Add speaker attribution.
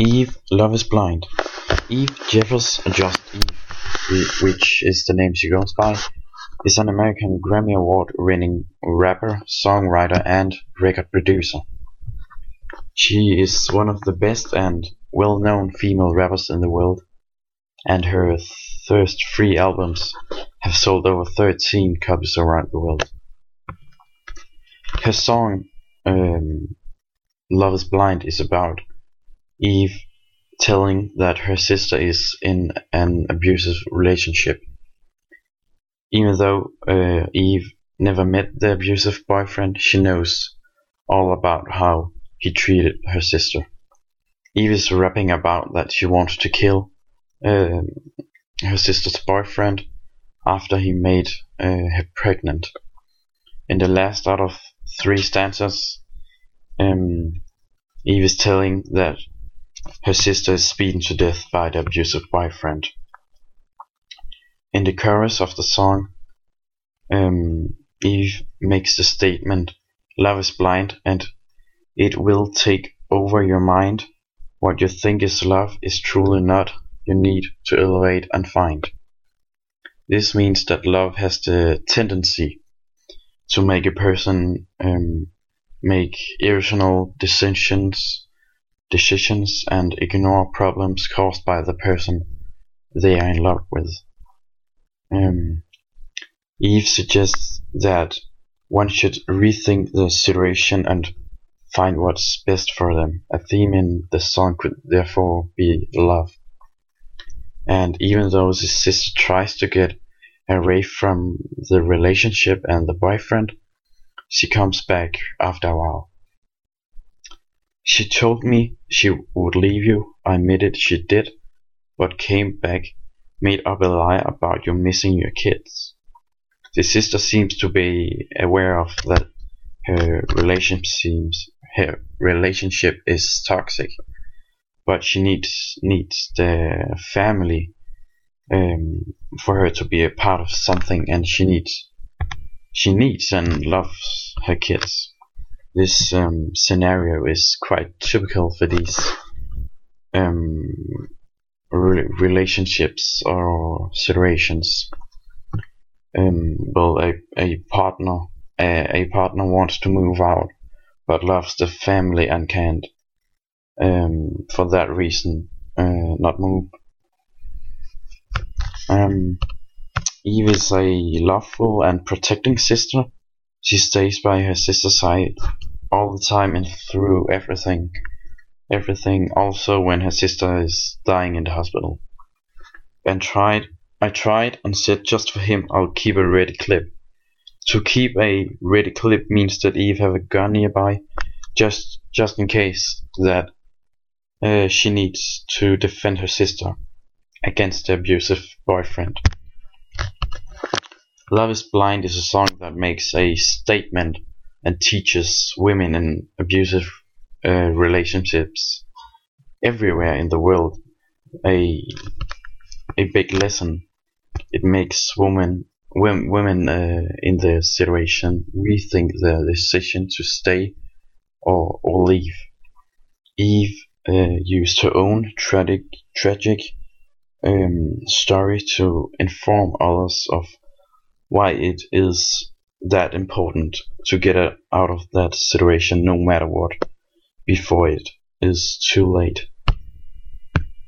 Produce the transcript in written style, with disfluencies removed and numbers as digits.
Speaker 1: Eve, Love is Blind. Eve Jeffers, just Eve, which is the name she goes by, is an American Grammy Award-winning rapper, songwriter, and record producer. She is one of the best and well-known female rappers in the world, and her first 3 albums have sold over 13 copies around the world. Her song Love is Blind is about Eve telling that her sister is in an abusive relationship. Even though Eve never met the abusive boyfriend, she knows all about how he treated her sister. Eve is rapping about that she wants to kill her sister's boyfriend after he made her pregnant. In the last out of 3 stanzas, Eve is telling that her sister is beaten to death by the abusive boyfriend. In the chorus of the song, Eve makes the statement, "Love is blind and it will take over your mind. What you think is love is truly not. You need to elevate and find." This means that love has the tendency to make a person make irrational decisions and ignore problems caused by the person they are in love with. Eve suggests that one should rethink the situation and find what's best for them. A theme in the song could therefore be love. And even though the sister tries to get away from the relationship and the boyfriend, she comes back after a while. "She told me she would leave you. I admitted she did, but came back, made up a lie about you missing your kids." The sister seems to be aware of that her relationship is toxic, but she needs the family for her to be a part of something, and she needs and loves her kids. This scenario is quite typical for these relationships or situations. Well, a partner wants to move out, but loves the family and can't, for that reason, not move. Eve is a loveful and protecting sister. She stays by her sister's side all the time and through everything, also when her sister is dying in the hospital. I tried and said, just for him I'll keep a ready clip. To keep a ready clip means that Eve have a gun nearby, just in case that she needs to defend her sister against the abusive boyfriend. Love is Blind is a song that makes a statement and teaches women in abusive relationships everywhere in the world a big lesson. It makes women in the situation rethink their decision to stay or leave. Eve used her own tragic story to inform others of why it is that important to get out of that situation no matter what, before it is too late.